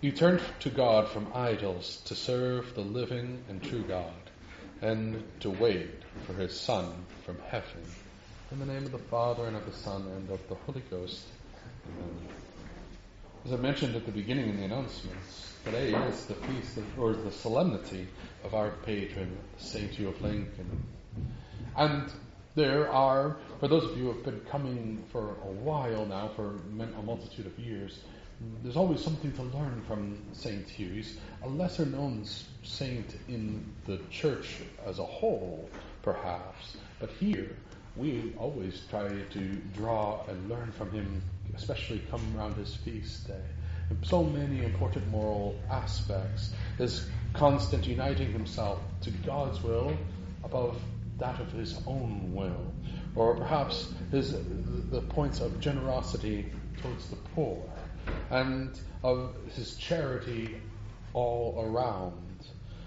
He turned to God from idols to serve the living and true God, and to wait for his Son from heaven. In the name of the Father, and of the Son, and of the Holy Ghost. Amen. As I mentioned at the beginning in the announcements, today is the feast or the solemnity of our patron, St. Hugh of Lincoln. And there are, for those of you who have been coming for a while now, for a multitude of years, there's always something to learn from St. Hugh. He's a lesser-known saint in the church as a whole, perhaps. But here, we always try to draw and learn from him, especially come around his feast day. And so many important moral aspects. His constant uniting himself to God's will above that of his own will. Or perhaps the points of generosity towards the poor, and of his charity all around.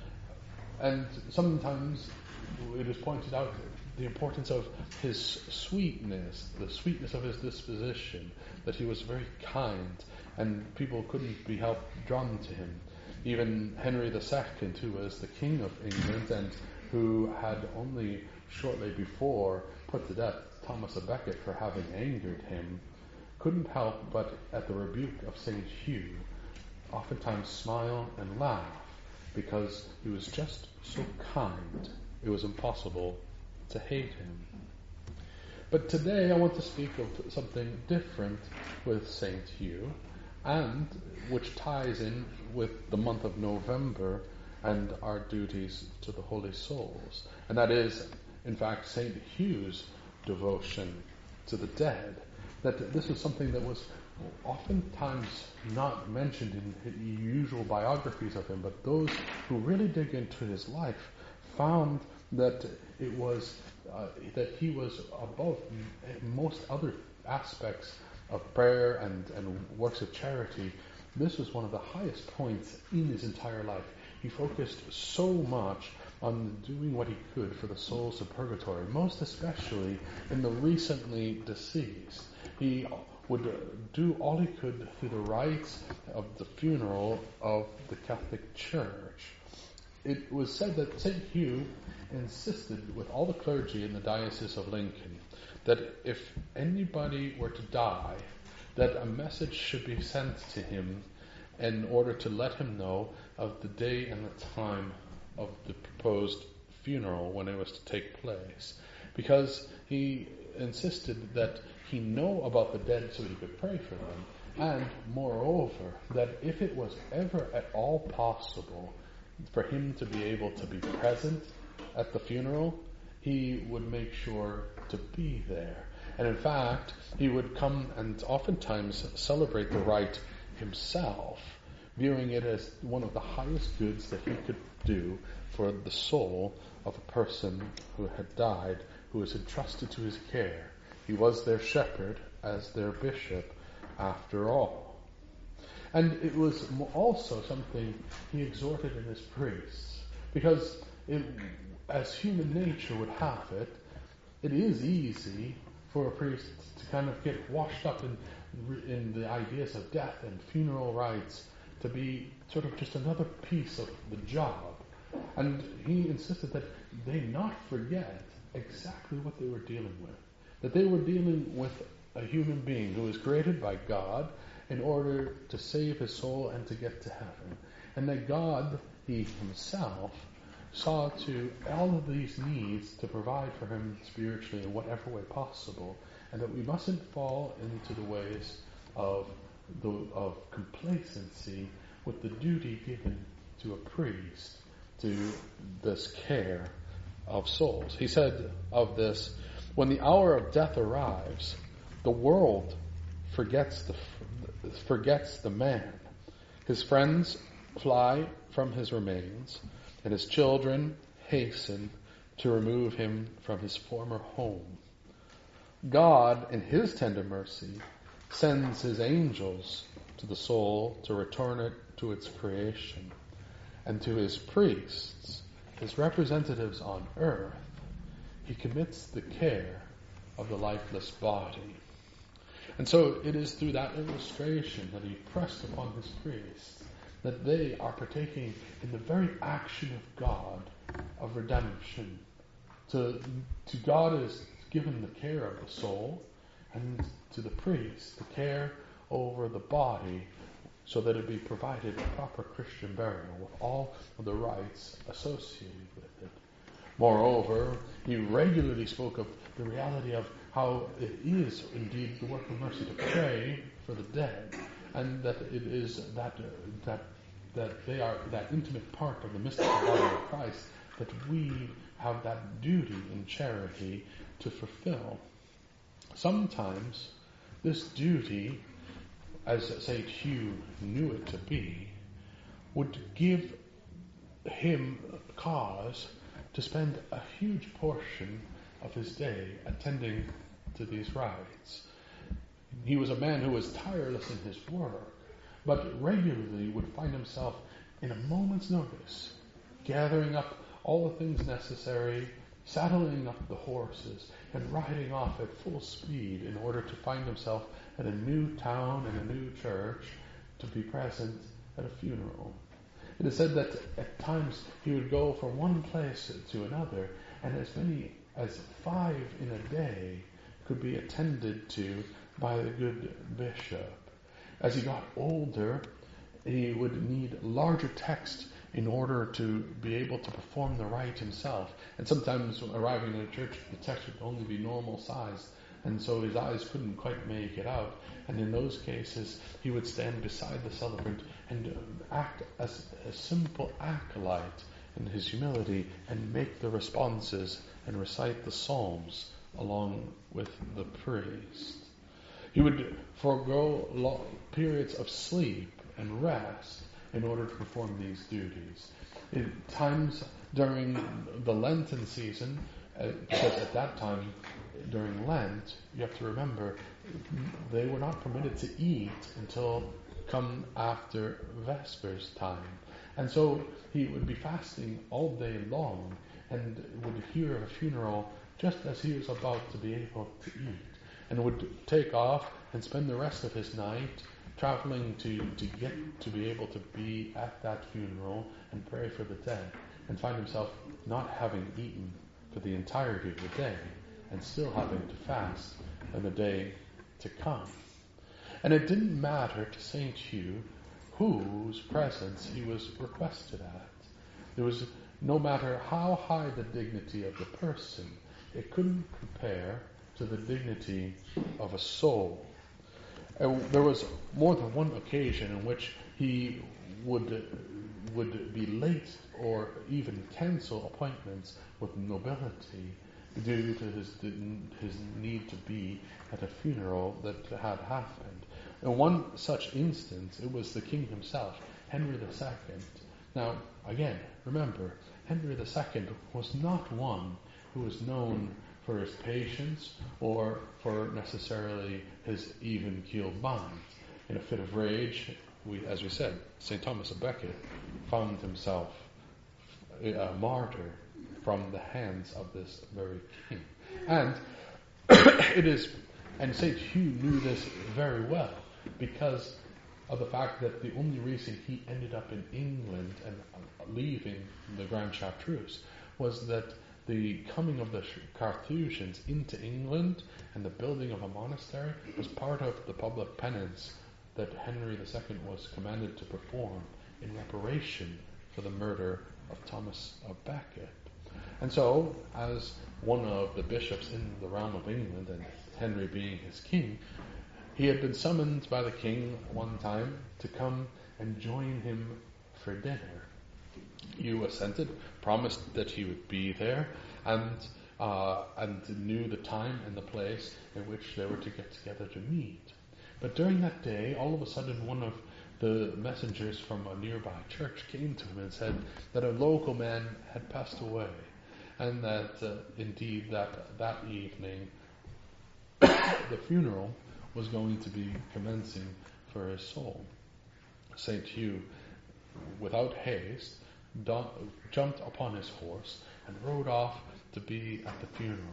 And sometimes it is pointed out the importance of his sweetness, the sweetness of his disposition, that he was very kind, and people couldn't be helped drawn to him. Even Henry II, who was the King of England, and who had only shortly before put to death Thomas à Becket for having angered him, couldn't help but, at the rebuke of St. Hugh, oftentimes smile and laugh, because he was just so kind, it was impossible to hate him. But today I want to speak of something different with St. Hugh, and which ties in with the month of November and our duties to the Holy Souls. And that is, in fact, St. Hugh's devotion to the dead. That this is something that was oftentimes not mentioned in usual biographies of him, but those who really dig into his life found that it was that he was above most other aspects of prayer and works of charity. This was one of the highest points in his entire life. He focused so much on doing what he could for the souls of purgatory, most especially in the recently deceased. He would do all he could through the rites of the funeral of the Catholic Church. It was said that St. Hugh insisted with all the clergy in the Diocese of Lincoln that if anybody were to die, that a message should be sent to him in order to let him know of the day and the time of the proposed funeral when it was to take place. Because he insisted that he know about the dead so he could pray for them, and moreover, that if it was ever at all possible for him to be able to be present at the funeral, he would make sure to be there. And in fact, he would come and oftentimes celebrate the rite himself, viewing it as one of the highest goods that he could do for the soul of a person who had died, who was entrusted to his care. He was their shepherd as their bishop, after all. And it was also something he exhorted in his priests, because as human nature would have it, it is easy for a priest to kind of get washed up in the ideas of death and funeral rites, to be sort of just another piece of the job. And he insisted that they not forget exactly what they were dealing with. That they were dealing with a human being who was created by God in order to save his soul and to get to heaven. And that God, he himself, saw to all of these needs to provide for him spiritually in whatever way possible. And that we mustn't fall into the ways of complacency with the duty given to a priest to this care of souls. He said of this, when the hour of death arrives, the world forgets the man. His friends fly from his remains, and his children hasten to remove him from his former home. God, in his tender mercy, sends his angels to the soul to return it to its creation. And to his priests, his representatives on earth, he commits the care of the lifeless body. And so it is through that illustration that he pressed upon his priests that they are partaking in the very action of God, of redemption. To God is given the care of the soul, and to the priest the care over the body, so that it be provided proper Christian burial with all of the rites associated with it. Moreover, he regularly spoke of the reality of how it is indeed the work of mercy to pray for the dead, and that it is that they are that intimate part of the mystical body of Christ that we have that duty in charity to fulfill. Sometimes this duty, as St. Hugh knew it to be, would give him cause to spend a huge portion of his day attending to these rites. He was a man who was tireless in his work, but regularly would find himself in a moment's notice, gathering up all the things necessary, saddling up the horses, and riding off at full speed in order to find himself at a new town and a new church to be present at a funeral. It is said that at times he would go from one place to another, and as many as 5 in a day could be attended to by the good bishop. As he got older, he would need larger text in order to be able to perform the rite himself. And sometimes arriving at a church, the text would only be normal size, and so his eyes couldn't quite make it out. And in those cases, he would stand beside the celebrant and act as a simple acolyte in his humility and make the responses and recite the psalms along with the priest. He would forego long periods of sleep and rest in order to perform these duties. At times during the Lenten season, because at that time, during Lent, you have to remember, they were not permitted to eat until come after Vespers time. And so he would be fasting all day long and would hear of a funeral just as he was about to be able to eat, and would take off and spend the rest of his night traveling to get to be able to be at that funeral and pray for the dead, and find himself not having eaten for the entirety of the day and still having to fast in the day to come. And it didn't matter to St. Hugh whose presence he was requested at. There was, no matter how high the dignity of the person, it couldn't compare to the dignity of a soul. There was more than one occasion in which he would be late or even cancel appointments with nobility due to his need to be at a funeral that had happened. In one such instance, it was the king himself, Henry II. Now, again, remember, Henry II was not one who was known for his patience or for necessarily his even-keeled mind. In a fit of rage, as we said, St. Thomas of Becket found himself a martyr from the hands of this very king. And and St. Hugh knew this very well, because of the fact that the only reason he ended up in England and leaving the Grand Chartreuse was that the coming of the Carthusians into England and the building of a monastery was part of the public penance that Henry II was commanded to perform in reparation for the murder of Thomas of Becket. And so, as one of the bishops in the realm of England, and Henry being his king, he had been summoned by the king one time to come and join him for dinner. Hugh assented, promised that he would be there, and knew the time and the place in which they were to get together to meet. But during that day, all of a sudden, one of the messengers from a nearby church came to him and said that a local man had passed away, and that indeed that evening the funeral was going to be commencing for his soul. St. Hugh, without haste, jumped upon his horse and rode off to be at the funeral.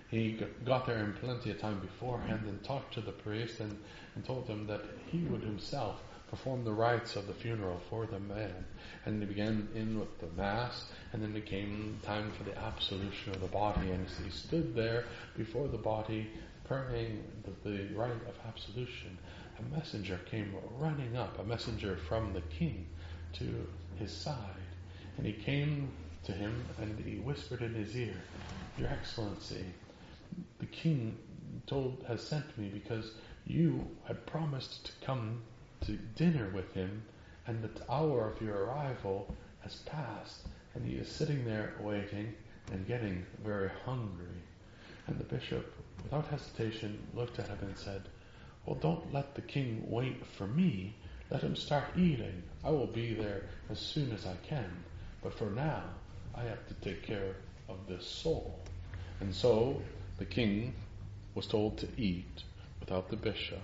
He got there in plenty of time beforehand and talked to the priest and told him that he would himself perform the rites of the funeral for the man. And he began in with the Mass, and then it came time for the absolution of the body. And as he stood there before the body, praying the rite of absolution, a messenger came running up, a messenger from the king, to his side. And he came to him and he whispered in his ear, "Your Excellency, the king has sent me because you had promised to come to dinner with him, and the hour of your arrival has passed, and he is sitting there waiting and getting very hungry." And the bishop, without hesitation, looked at him and said, "Well, don't let the king wait for me. Let him start eating. I will be there as soon as I can. But for now, I have to take care of this soul." And so the king was told to eat without the bishop.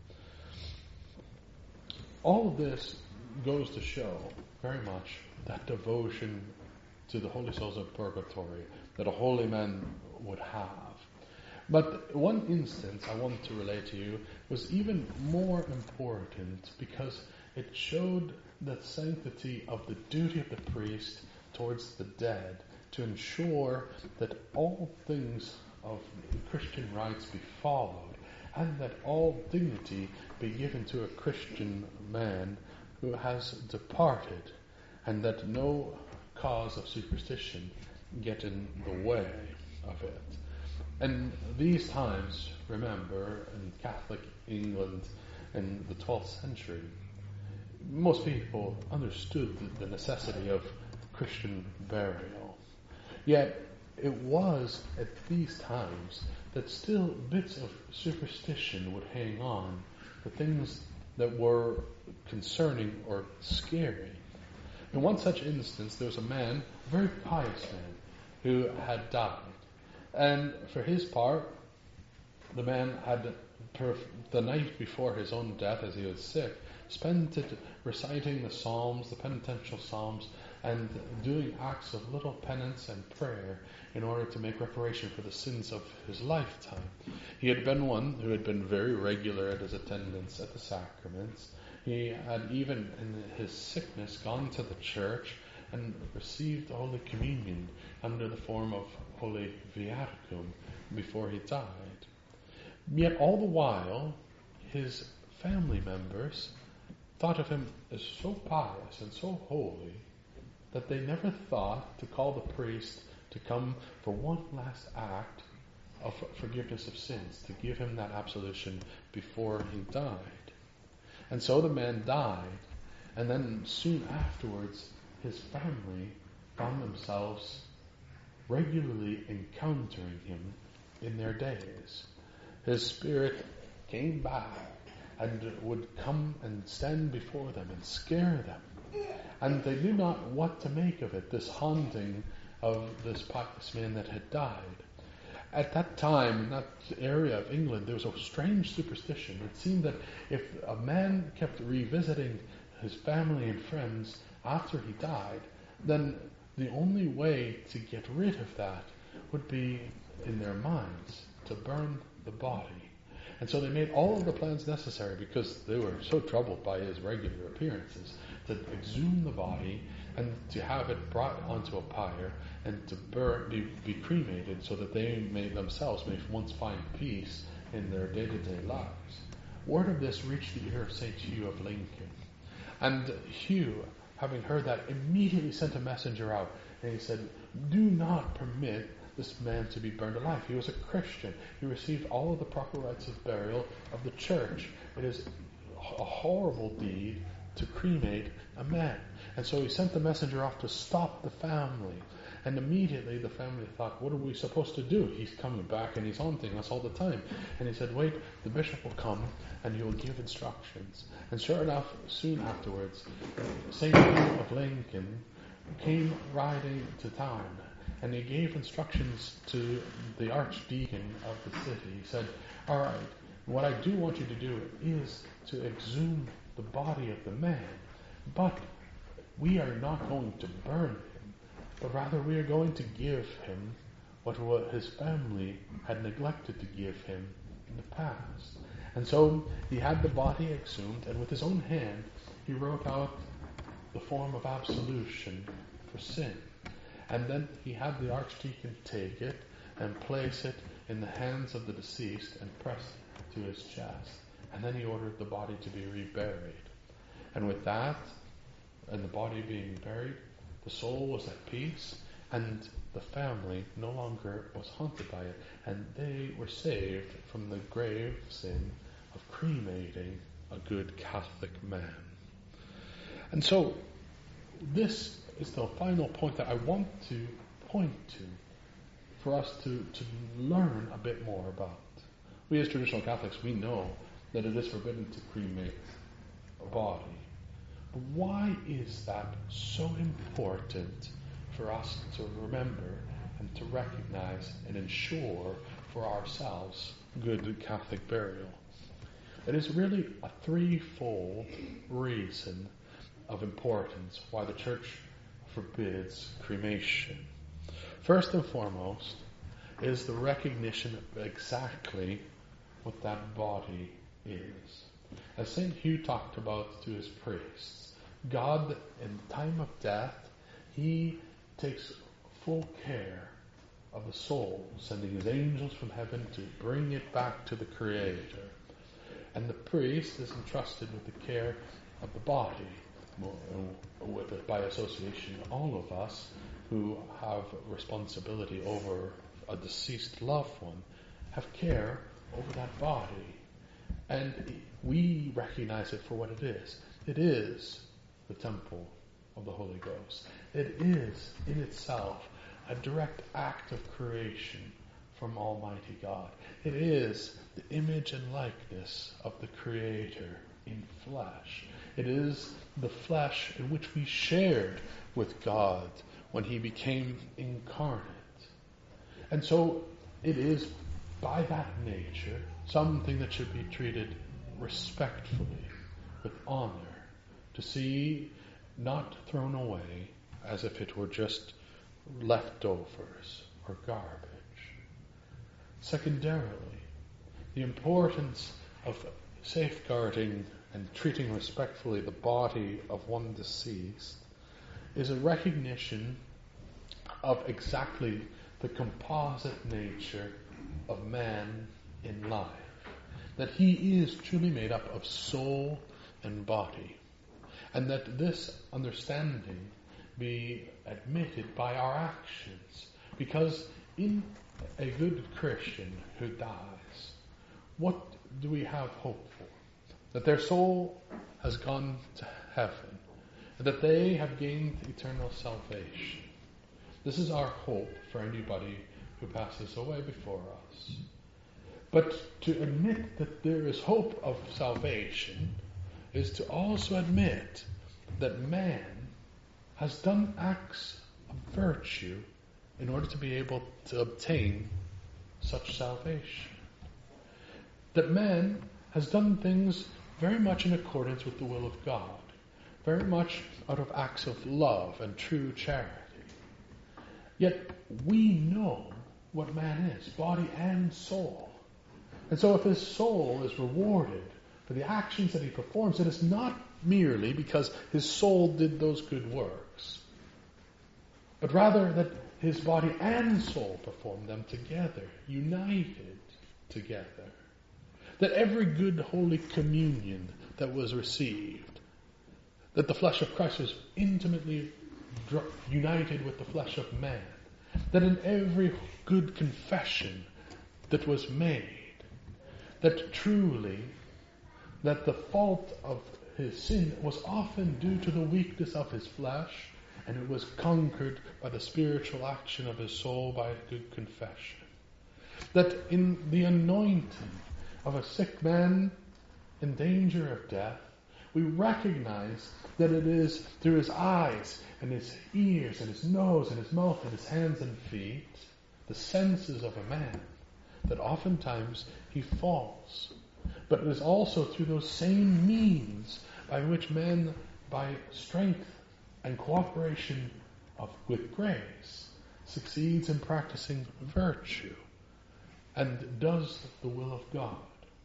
All of this goes to show very much that devotion to the holy souls of purgatory that a holy man would have. But one instance I want to relate to you was even more important because it showed the sanctity of the duty of the priest towards the dead to ensure that all things of Christian rites be followed and that all dignity be given to a Christian man who has departed, and that no cause of superstition get in the way of it. And these times, remember, in Catholic England in the 12th century, most people understood the necessity of Christian burial. Yet it was at these times that still bits of superstition would hang on, the things that were concerning or scary. In one such instance, there was a man, a very pious man, who had died. And for his part, the man had, the night before his own death, as he was sick, spent it reciting the Psalms, the penitential Psalms, and doing acts of little penance and prayer in order to make reparation for the sins of his lifetime. He had been one who had been very regular at his attendance at the sacraments. He had even in his sickness gone to the church and received the Holy Communion under the form of Holy Viaticum before he died. Yet all the while, his family members thought of him as so pious and so holy that they never thought to call the priest to come for one last act of forgiveness of sins, to give him that absolution before he died. And so the man died, and then soon afterwards, his family found themselves regularly encountering him in their days. His spirit came back and would come and stand before them and scare them. And they knew not what to make of it, this haunting of this pious man that had died. At that time, in that area of England, there was a strange superstition. It seemed that if a man kept revisiting his family and friends after he died, then the only way to get rid of that would be, in their minds, to burn the body. And so they made all of the plans necessary, because they were so troubled by his regular appearances, to exhume the body and to have it brought onto a pyre and to be cremated, so that they themselves may once find peace in their day-to-day lives. Word of this reached the ear of St. Hugh of Lincoln. And Hugh, having heard that, immediately sent a messenger out, and he said, "Do not permit this man to be burned alive. He was a Christian. He received all of the proper rites of burial of the church. It is a horrible deed to cremate a man." And so he sent the messenger off to stop the family. And immediately the family thought, what are we supposed to do? He's coming back and he's haunting us all the time. And he said, wait, the bishop will come and he will give instructions. And sure enough, soon afterwards, St. Hugh of Lincoln came riding to town. And he gave instructions to the archdeacon of the city. He said, all right, what I do want you to do is to exhume the body of the man. But we are not going to burn him, but rather we are going to give him what his family had neglected to give him in the past. And so he had the body exhumed, and with his own hand he wrote out the form of absolution for sin. And then he had the archdeacon take it and place it in the hands of the deceased and press it to his chest. And then he ordered the body to be reburied. And with that, and the body being buried, the soul was at peace, and the family no longer was haunted by it, and they were saved from the grave sin of cremating a good Catholic man. And so, this is the final point that I want to point to for us to learn a bit more about. We as traditional Catholics, we know that it is forbidden to cremate a body. But why is that so important for us to remember and to recognize and ensure for ourselves good Catholic burial? It is really a threefold reason of importance why the Church forbids cremation. First and foremost is the recognition of exactly what that body is. As St. Hugh talked about to his priests, God, in time of death, he takes full care of the soul, sending his angels from heaven to bring it back to the Creator. And the priest is entrusted with the care of the body. By association, all of us who have responsibility over a deceased loved one have care over that body. And we recognize it for what it is. It is the temple of the Holy Ghost. It is, in itself, a direct act of creation from Almighty God. It is the image and likeness of the Creator in flesh. It is the flesh in which we shared with God when He became incarnate. And so it is, by that nature, something that should be treated respectfully, with honor, to see not thrown away as if it were just leftovers or garbage. Secondarily, the importance of safeguarding and treating respectfully the body of one deceased is a recognition of exactly the composite nature of man in life. That he is truly made up of soul and body. And that this understanding be admitted by our actions. Because in a good Christian who dies, what do we have hope for? That their soul has gone to heaven, and that they have gained eternal salvation. This is our hope for anybody who passes away before us. But to admit that there is hope of salvation is to also admit that man has done acts of virtue in order to be able to obtain such salvation. That man has done things very much in accordance with the will of God, very much out of acts of love and true charity. Yet we know what man is, body and soul. And so if his soul is rewarded for the actions that he performs, it is not merely because his soul did those good works, but rather that his body and soul performed them together, united together. That every good Holy Communion that was received, that the flesh of Christ was intimately united with the flesh of man, that in every good confession that was made, that truly, that the fault of his sin was often due to the weakness of his flesh, and it was conquered by the spiritual action of his soul by a good confession. That in the anointing of a sick man in danger of death, we recognize that it is through his eyes and his ears and his nose and his mouth and his hands and feet, the senses of a man, that oftentimes he falls. But it is also through those same means by which man, by strength and cooperation with grace, succeeds in practicing virtue and does the will of God.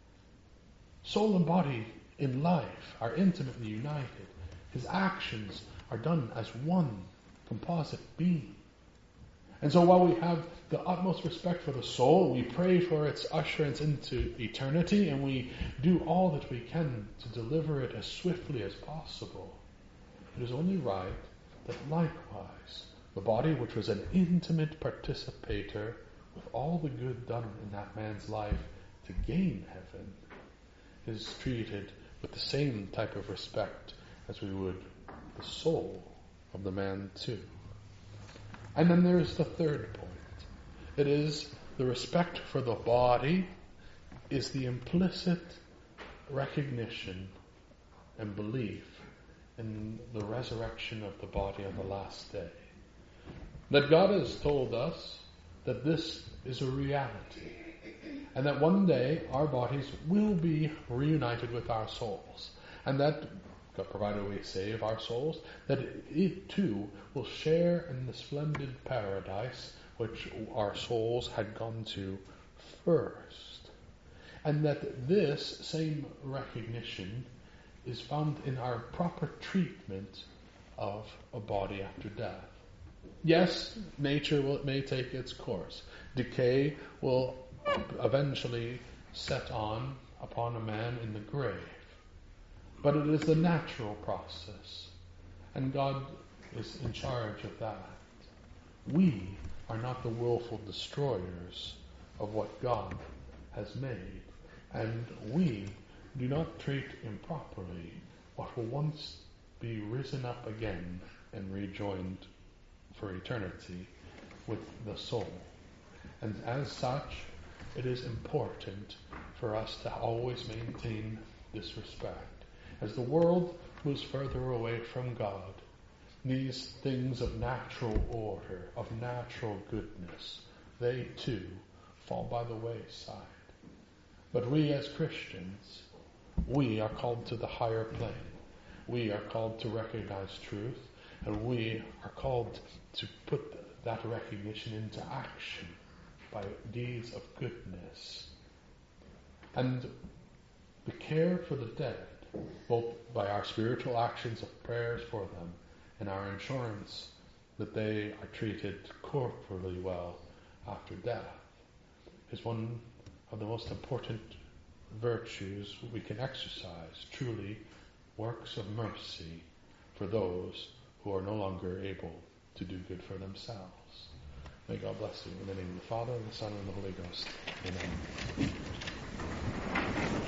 Soul and body in life are intimately united. His actions are done as one composite being. And so while we have the utmost respect for the soul, we pray for its usherance into eternity, and we do all that we can to deliver it as swiftly as possible, it is only right that likewise the body, which was an intimate participator with all the good done in that man's life to gain heaven, is treated with the same type of respect as we would the soul of the man too. And then there's the third point. It is the respect for the body is the implicit recognition and belief in the resurrection of the body on the last day. That God has told us that this is a reality, and that one day our bodies will be reunited with our souls, and that, provided we save our souls, that it too will share in the splendid paradise which our souls had gone to first. And that this same recognition is found in our proper treatment of a body after death. Yes, nature may take its course. Decay will eventually set on upon a man in the grave. But it is the natural process, and God is in charge of that. We are not the willful destroyers of what God has made, and we do not treat improperly what will once be risen up again and rejoined for eternity with the soul. And as such, it is important for us to always maintain this respect. As the world moves further away from God, these things of natural order, of natural goodness, they too fall by the wayside. But we as Christians, we are called to the higher plane. We are called to recognize truth, and we are called to put that recognition into action by deeds of goodness. And the care for the dead, both by our spiritual actions of prayers for them and our assurance that they are treated corporally well after death, is one of the most important virtues we can exercise, truly works of mercy for those who are no longer able to do good for themselves. May God bless you in the name of the Father, and the Son, and the Holy Ghost. Amen.